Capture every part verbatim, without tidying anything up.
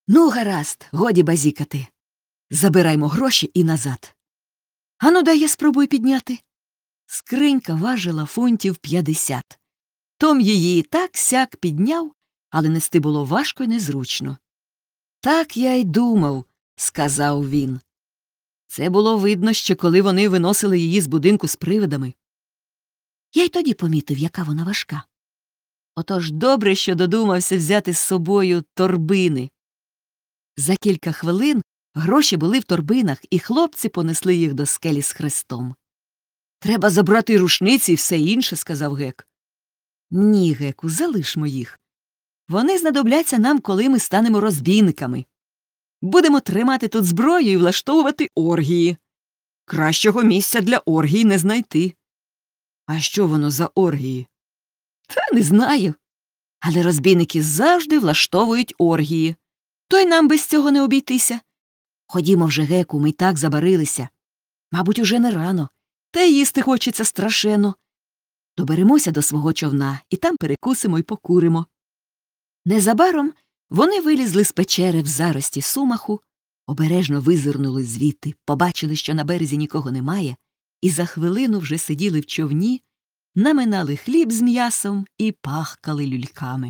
Ну, гаразд, годі базікати. Забираймо гроші і назад. Ану, дай я спробую підняти. Скринька важила фунтів п'ятдесят. Том її так-сяк підняв, але нести було важко й незручно. Так я й думав, сказав він. Це було видно ще, коли вони виносили її з будинку з привидами. Я й тоді помітив, яка вона важка. Отож добре, що додумався взяти з собою торбини. За кілька хвилин гроші були в торбинах, і хлопці понесли їх до скелі з хрестом. «Треба забрати й рушниці і все інше», – сказав Гек. «Ні, Геку, залишмо їх. Вони знадобляться нам, коли ми станемо розбійниками. Будемо тримати тут зброю і влаштовувати оргії. Кращого місця для оргії не знайти». «А що воно за оргії?» «Та не знаю. Але розбійники завжди влаштовують оргії. То й нам без цього не обійтися. Ходімо вже, Геку, ми й так забарилися. Мабуть, уже не рано. Та й їсти хочеться страшенно. Доберемося до свого човна, і там перекусимо й покуримо». Незабаром вони вилізли з печери в зарості сумаху, обережно визирнули звідти, побачили, що на березі нікого немає, і за хвилину вже сиділи в човні, наминали хліб з м'ясом і пахкали люльками.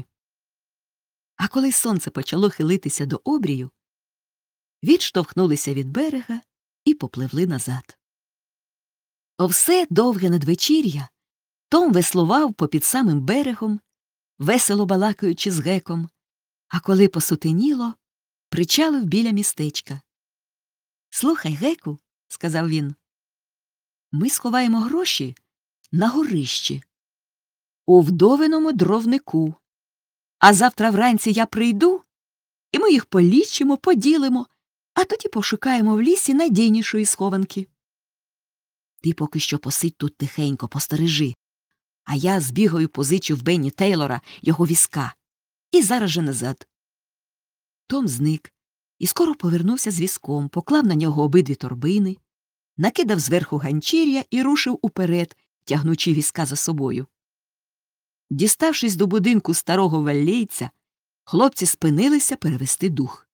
А коли сонце почало хилитися до обрію, відштовхнулися від берега і попливли назад. О все довге надвечір'я Том веслував попід самим берегом, весело балакаючи з Геком, а коли посутеніло, причалив біля містечка. «Слухай, Геку», – сказав він, – «ми сховаємо гроші на горищі, у вдовиному дровнику, а завтра вранці я прийду, і ми їх полічимо, поділимо, а тоді пошукаємо в лісі надійнішої схованки. Ти поки що посидь тут тихенько, постережи, а я збігаю позичу в Бенні Тейлора його візка. І зараз же назад». Том зник і скоро повернувся з візком, поклав на нього обидві торбини, накидав зверху ганчір'я і рушив уперед, тягнучи візка за собою. Діставшись до будинку старого валлійця, хлопці спинилися перевести дух.